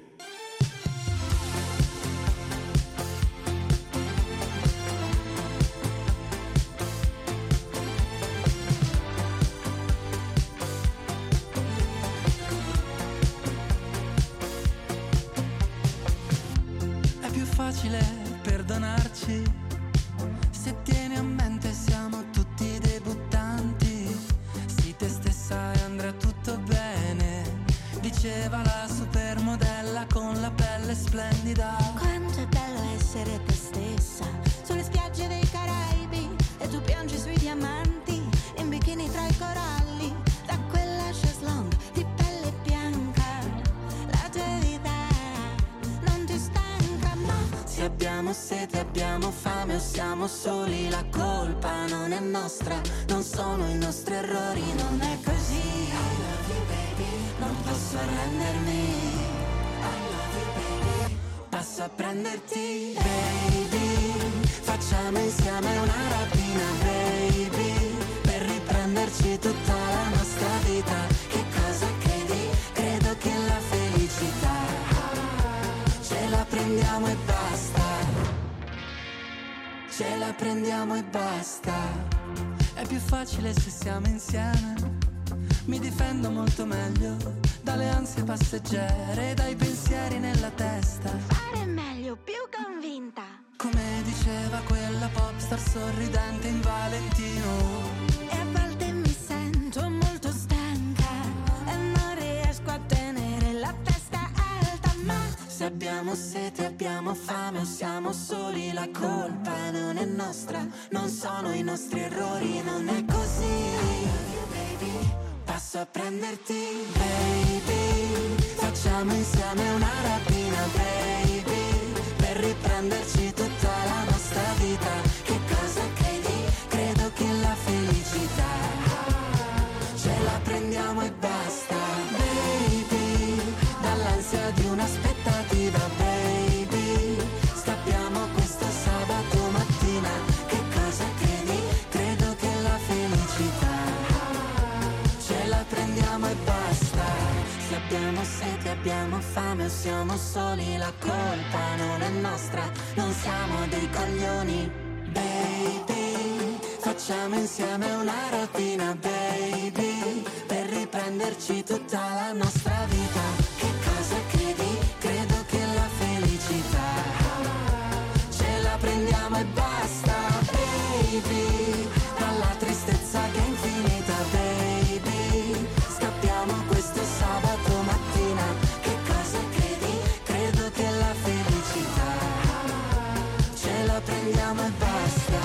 [SPEAKER 12] Facile perdonarci se tieni a mente siamo tutti debuttanti. Sii te stessa e andrà tutto bene, diceva la supermodella con la pelle splendida.
[SPEAKER 5] Quanto è bello essere te stessa sulle spiagge dei Caraibi e tu piangi sui diamanti in bikini tra i coralli. Da quella chaise longue di pelle bianca la tua vita non ti stanca.
[SPEAKER 12] Se abbiamo sete, abbiamo fame o siamo soli, la colpa non è nostra, non sono i nostri errori, non è così. I love you baby, non posso arrendermi. I love you baby, passo a prenderti baby. Facciamo insieme una rapina baby, per riprenderci tutta la nostra vita. Che cosa credi? Credo che la felicità ce la prendiamo e basta. Ce la prendiamo e basta. È più facile se siamo insieme. Mi difendo molto meglio dalle ansie passeggere, dai pensieri nella testa.
[SPEAKER 5] Fare meglio, più convinta.
[SPEAKER 12] Come diceva quella popstar sorridente in Valentino.
[SPEAKER 5] E a volte mi sento molto stanca e non riesco a tenere la testa alta, ma
[SPEAKER 12] se abbiamo sete, abbiamo fame o siamo soli, la colpa non è nostra, non sono i nostri errori, non è così. I love you baby, passo a prenderti baby. Facciamo insieme una rapina baby, per riprenderci tutta la nostra vita. Che cosa credi? Credo che la felicità ce la prendiamo e basta baby. Dall'ansia di un'aspettativa baby, scappiamo questo sabato mattina. Che cosa credi? Credo che la felicità ce la prendiamo e basta. Se abbiamo sete, abbiamo fame o siamo soli, la colpa non è nostra, non siamo dei coglioni baby. Facciamo insieme una rapina baby, per riprenderci tutta la nostra vita. Che cosa credi? Credo che la felicità ce la prendiamo e basta baby. Dalla tristezza che è infinita baby, scappiamo questo sabato mattina. Che cosa credi? Credo che la felicità ce la prendiamo e basta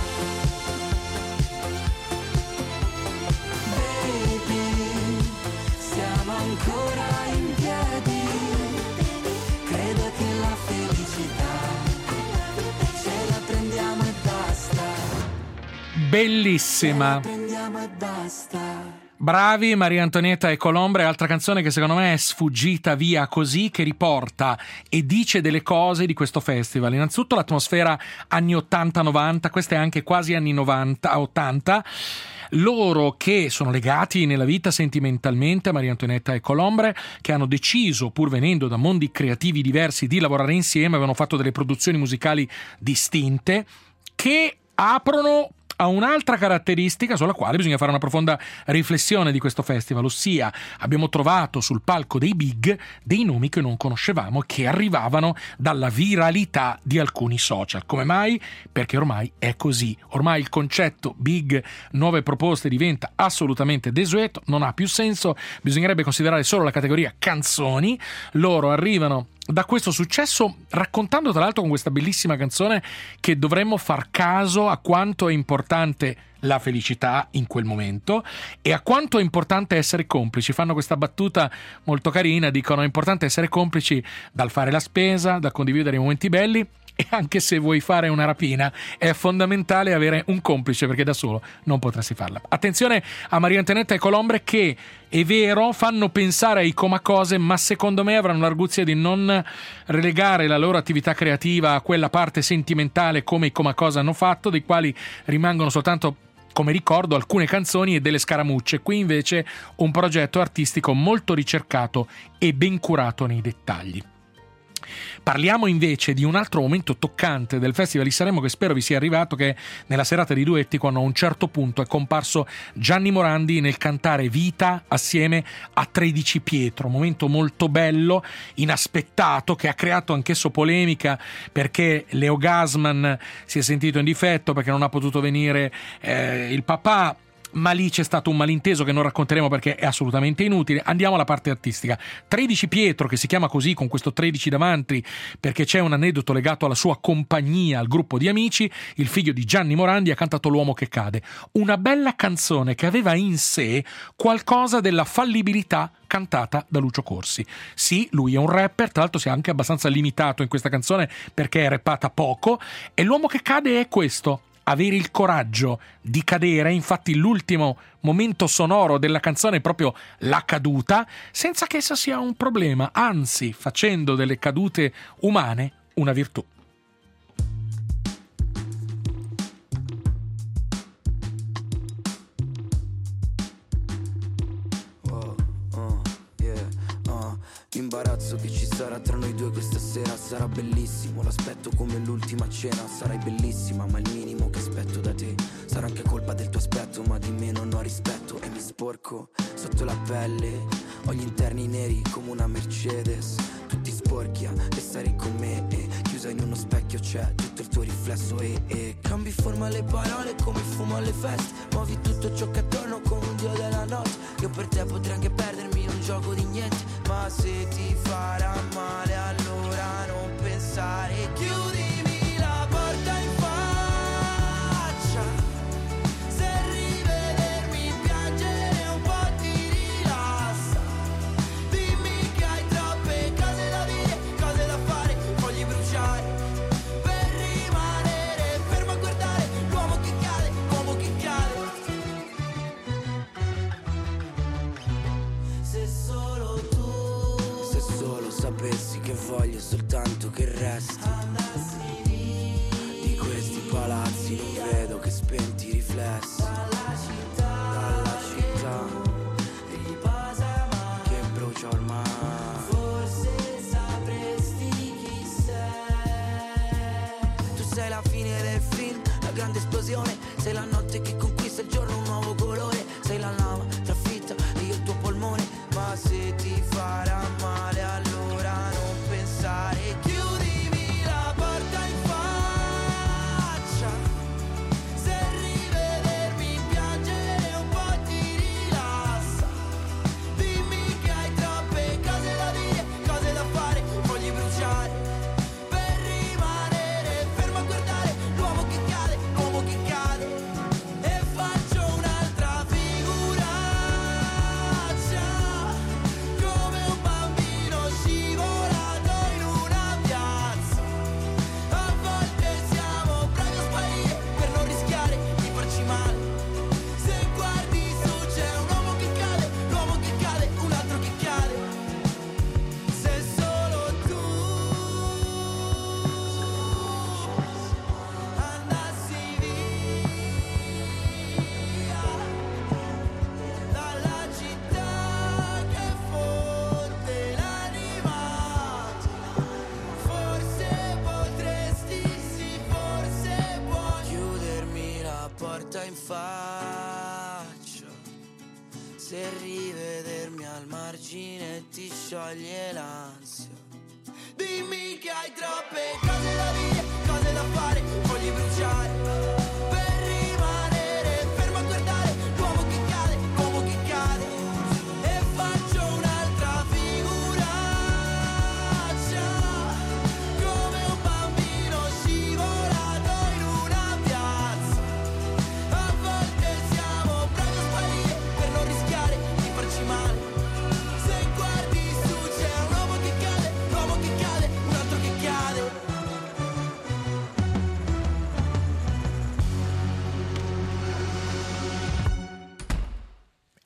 [SPEAKER 12] baby. Siamo ancora in piedi, credo che la felicità ce la prendiamo e basta.
[SPEAKER 3] Bellissima.
[SPEAKER 12] Ce la prendiamo e basta.
[SPEAKER 3] Bravi Maria Antonietta e Colombre, altra canzone che secondo me è sfuggita via così, che riporta e dice delle cose di questo festival. Innanzitutto l'atmosfera anni ottanta novanta, questa è anche quasi anni novanta ottanta. Loro che sono legati nella vita sentimentalmente, Maria Antonietta e Colombre, che hanno deciso, pur venendo da mondi creativi diversi, di lavorare insieme, avevano fatto delle produzioni musicali distinte che aprono ha un'altra caratteristica sulla quale bisogna fare una profonda riflessione di questo festival, ossia abbiamo trovato sul palco dei big dei nomi che non conoscevamo e che arrivavano dalla viralità di alcuni social. Come mai? Perché ormai è così, ormai il concetto big, nuove proposte diventa assolutamente desueto, non ha più senso, bisognerebbe considerare solo la categoria canzoni. Loro arrivano da questo successo, raccontando tra l'altro con questa bellissima canzone che dovremmo far caso a quanto è importante la felicità in quel momento e a quanto è importante essere complici. Fanno questa battuta molto carina, dicono: è importante essere complici dal fare la spesa, da condividere i momenti belli, e anche se vuoi fare una rapina è fondamentale avere un complice, perché da solo non potresti farla. Attenzione a Maria Antonietta e Colombre, che è vero fanno pensare ai comacose, ma secondo me avranno l'arguzia di non relegare la loro attività creativa a quella parte sentimentale come i comacose hanno fatto, dei quali rimangono soltanto come ricordo alcune canzoni e delle scaramucce. Qui invece un progetto artistico molto ricercato e ben curato nei dettagli. Parliamo invece di un altro momento toccante del Festival di Sanremo, che spero vi sia arrivato, che è nella serata di duetti, quando a un certo punto è comparso Gianni Morandi nel cantare Vita assieme a tredici Pietro. Momento molto bello, inaspettato, che ha creato anch'esso polemica, perché Leo Gasman si è sentito in difetto perché non ha potuto venire eh, il papà. Ma lì c'è stato un malinteso che non racconteremo perché è assolutamente inutile. Andiamo alla parte artistica. tredici Pietro, che si chiama così con questo tredici davanti perché c'è un aneddoto legato alla sua compagnia, al gruppo di amici. Il figlio di Gianni Morandi ha cantato L'uomo che cade, una bella canzone che aveva in sé qualcosa della fallibilità cantata da Lucio Corsi. Sì, lui è un rapper, tra l'altro si è anche abbastanza limitato in questa canzone perché è rappata poco, e L'uomo che cade è questo: avere il coraggio di cadere. Infatti l'ultimo momento sonoro della canzone è proprio la caduta, senza che essa sia un problema, anzi facendo delle cadute umane una virtù.
[SPEAKER 13] L'imbarazzo che ci sarà tra noi due questa sera sarà bellissimo. L'aspetto come l'ultima cena. Sarai bellissima, ma il minimo che aspetto da te sarà anche colpa del tuo aspetto, ma di me non ho rispetto e mi sporco sotto la pelle. Ho gli interni neri come una Mercedes, tutti sporchi a restare con me, e chiusa in uno specchio c'è tutto il tuo riflesso, e, e cambi forma alle parole come fumo alle feste. Muovi tutto ciò che attorno come un dio della notte. Io per te potrei anche perdermi in un gioco di niente, ma se ti farà male allora non pensare. Chiudimi la porta in faccia, se rivedermi piangere un po' ti rilassa. Dimmi che hai troppe cose da dire, cose da fare, fogli bruciare, per rimanere fermo a guardare l'uomo che cade, l'uomo che cade. Se solo sapessi che voglio soltanto che resti di questi palazzi, non vedo che spenti riflessi dalla città, dalla città che brucia ormai. Forse sapresti chi sei. Tu sei la fine del film, la grande esplosione. Sei la notte che conquista il giorno, un nuovo colore. Sei la lama trafitta e io il tuo polmone. Ma se ti farà male allora non pensare. Chiudimi la porta in faccia, se rivedermi piangere un po' ti rilassa. Dimmi che hai troppe cose da dire, cose da fare, fogli bruciare, per rimanere fermo a guardare l'uomo che cade, l'uomo che cade. E faccio un'altra figuraccia, come un bambino scivolato in una piazza. A volte siamo bravi a sparire per non rischiare di farci male. Se guardi su c'è un uomo che cade, l'uomo che cade, un altro che cade. Se solo tu andassi via dalla città che fonde l'anima, forse potresti, sì, forse puoi chiudermi la porta in faccia, se rivedermi al margine ti scioglie l'ansia. Dimmi che hai troppe cose da dire, cose da fare, fogli bruciare, per rimanere fermo a guardare l'uomo che cade, l'uomo che cade. E faccio un'altra figuraccia,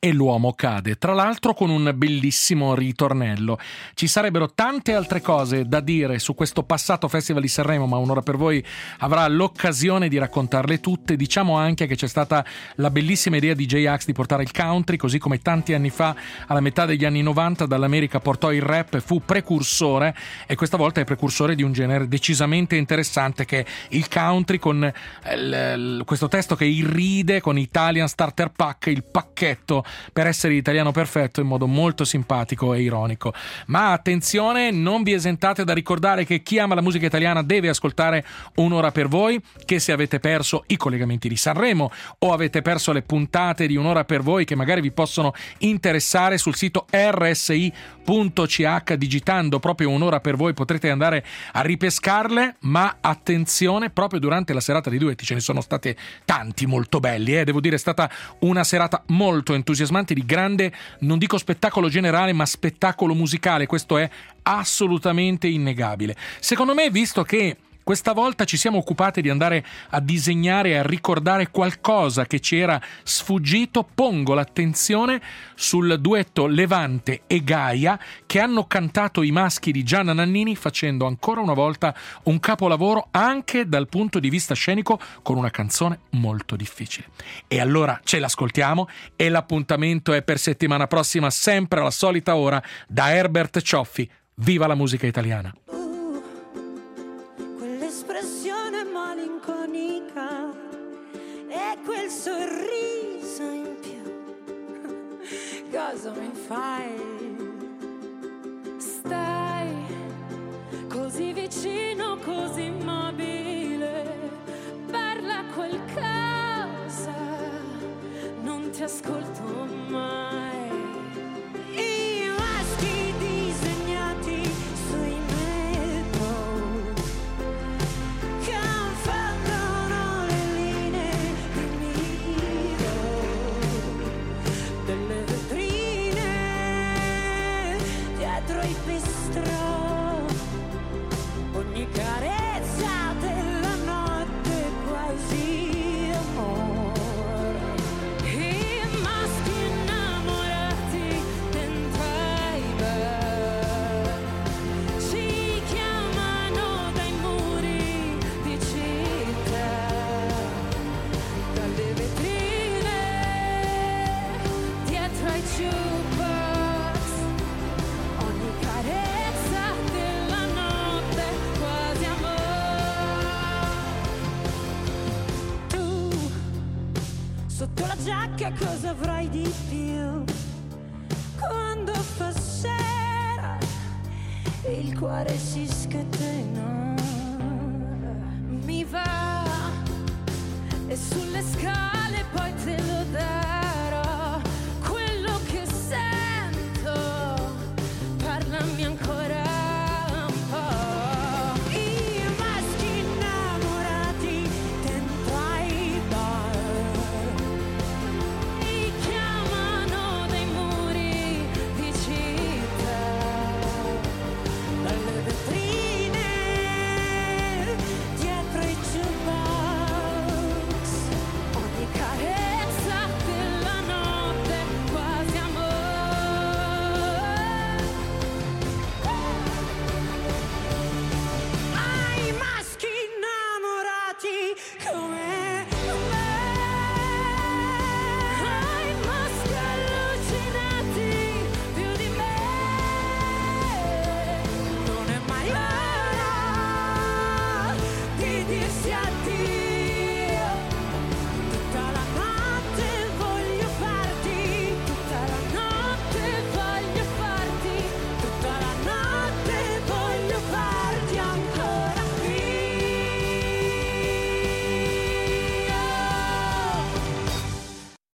[SPEAKER 3] e l'uomo cade, tra l'altro con un bellissimo ritornello. Ci sarebbero tante altre cose da dire su questo passato Festival di Sanremo, ma Un'ora per voi avrà l'occasione di raccontarle tutte. Diciamo anche che c'è stata la bellissima idea di J-Ax di portare il country, così come tanti anni fa, alla metà degli anni novanta, dall'America portò il rap e fu precursore, e questa volta è precursore di un genere decisamente interessante che è il country, con il, il, questo testo che irride con Italian Starter Pack, il pacchetto per essere italiano perfetto, in modo molto simpatico e ironico. Ma attenzione, non vi esentate da ricordare che chi ama la musica italiana deve ascoltare Un'ora per voi, che se avete perso i collegamenti di Sanremo o avete perso le puntate di Un'ora per voi che magari vi possono interessare, sul sito erre esse i punto ci acca, digitando proprio Un'ora per voi, potrete andare a ripescarle. Ma attenzione, proprio durante la serata di duetti ce ne sono state tanti molto belli, eh? Devo dire è stata una serata molto entusiasmante, di grande, non dico spettacolo generale, ma spettacolo musicale. Questo è assolutamente innegabile. Secondo me, visto che questa volta ci siamo occupati di andare a disegnare e a ricordare qualcosa che ci era sfuggito, pongo l'attenzione sul duetto Levante e Gaia, che hanno cantato i maschi di Gianna Nannini, facendo ancora una volta un capolavoro anche dal punto di vista scenico, con una canzone molto difficile. E allora ce l'ascoltiamo, e l'appuntamento è per settimana prossima, sempre alla solita ora, da Herbert Cioffi. Viva la musica italiana!
[SPEAKER 5] Malinconica e quel sorriso in più, cosa mi fai? Stai così vicino, così immobile, parla qualcosa, non ti ascolto mai. I maschi disegnati sui giacca, cosa avrai di più? Quando fa sera il cuore si scatena, mi va, e sulle scale poi te lo dai.